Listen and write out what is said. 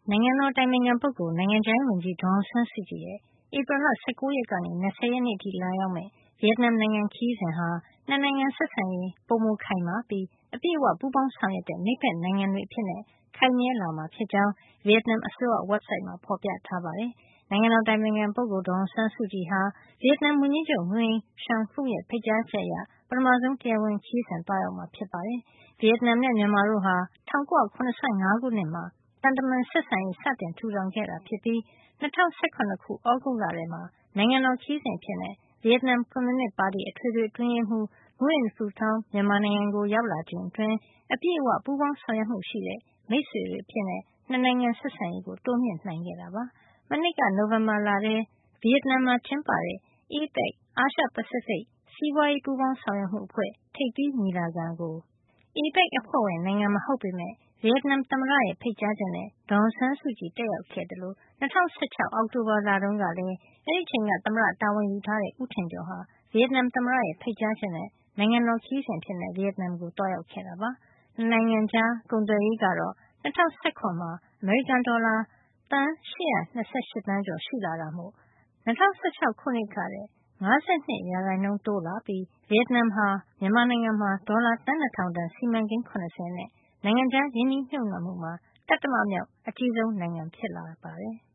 နိုင်ငံတော်အတိုင်ပင်ခံပုဂ္ဂိုလ် နိုင်ငံခြားရေးဝန်ကြီး ဒေါ်အောင်ဆန်းစုကြည်ရဲ့ ဧပြီလ ၁၉ ရက်ကနေ ၂၀ ရက်နေ့အထိလာရောက်မယ့် ဗီယက်နမ်နိုင်ငံခရီးစဉ်ဟာ နှစ်နိုင်ငံဆက်ဆံရေး ပိုမိုခိုင်မာပြီး အပြည့်အဝပူးပေါင်းဆောင်ရွက်တဲ့ မိတ်ဖက်နိုင်ငံတွေအဖြစ် ခိုင်မြဲလာမှာဖြစ်ကြောင်း ဗီယက်နမ်အစိုးရ ဝက်ဘ်ဆိုက်မှာ ဖေါ်ပြထားပါတယ်။ နိုင်ငံတော်အတိုင်ပင်ခံပုဂ္ဂိုလ် ဒေါ်အောင်ဆန်းစုကြည်ဟာ ဗီယက်နမ်ဝန်ကြီးချုပ် Nguyen Xuan Phuc ရဲ့ ဖိတ်ကြားချက်အရ ပထမဆုံး တရားဝင်ခရီးစဉ်သွားရောက်မှာ ဖြစ်ပါတယ်။ ဗီယက်နမ်နဲ့ မြန်မာတို့ဟာ ၁၉၇၅ ခုနှစ်မှာ သံတမန်ဆက်ဆံရေး စတင်ထူထောင်ခဲ့တာဖြစ်ပြီး ၂၀၁၇ ခု သြဂုတ်လထဲမှာ နိုင်ငံတော်ခရီးစဉ်အဖြစ် ဗီယက်နမ် ကွန်မြူနစ်ပါတီ အထွေထွေအတွင်းရေးမှူး Nguyen Phu Trong မြန်မာနိုင်ငံကို ရောက်လာချိန်အတွင်း အပြည့်အဝ ပူးပေါင်းဆောင်ရွက်မှုရှိတဲ့ မိတ်ဆွေတွေအဖြစ် နှစ်နိုင်ငံဆက်ဆံရေး တိုးမြှင့်နိုင်ခဲ့တာပါ။ မနှစ်က နိုဝင်ဘာလထဲ ဗီယက်နမ်မှာ ကျင်းပတဲ့ APEC အာရှ-ပစိဖိတ် စီးပွါးရေးပူးပေါင်းဆောင်ရွက်မှုအဖွဲ့ ထိပ်သီးညီလာခံကို APEC အဖွဲ့ဝင်နိုင်ငံမဟုတ်ပေမယ့် ဗီယက်နမ်သမ္မတရဲ့ ဖိတ်ကြားချက်နဲ့ ဒေါ်အောင်ဆန်းစုကြည် တက်ရောက်ခဲ့သလို ၂၀၁၆ အောက်တိုဘာလတုန်းကလည်း အဲဒီအချိန်က သမ္မတတာဝန်ယူထားတဲ့ ဦးထင်ကျော်ဟာ ဗီယက်နမ်သမ္မတရဲ့ ဖိတ်ကြားချက်နဲ့ နိုင်ငံတော်ခရီးစဉ်အဖြစ် ဗီယက်နမ်ကို သွားရောက်ခဲ့တာပါ။ နှစ်နိုင်ငံကြား ကုန်သွယ်ရေးကတော့ ၂၀၁၇ မှာ အမေရိကန်ဒေါ်လာ သန်း ၈၂၈ သန်းကျော် ရှိလာတာမို့ ၂၀၁၆ ခုနှစ်ကထက် ၅၂ % တိုးလာပြီး ဗီယက်နမ်ဟာ မြန်မာနိုင်ငံမှာ ဒေါ်လာ သန်း ၂,၀၀၀ တန်စီမံကိန်း ၇၀ နဲ့ နိုင်ငံခြားရင်းနှီးမြှုပ်နှံမှုမှာ သတ္တမမြောက် အကြီးဆုံးနိုင်ငံ ဖြစ်လာပါတယ်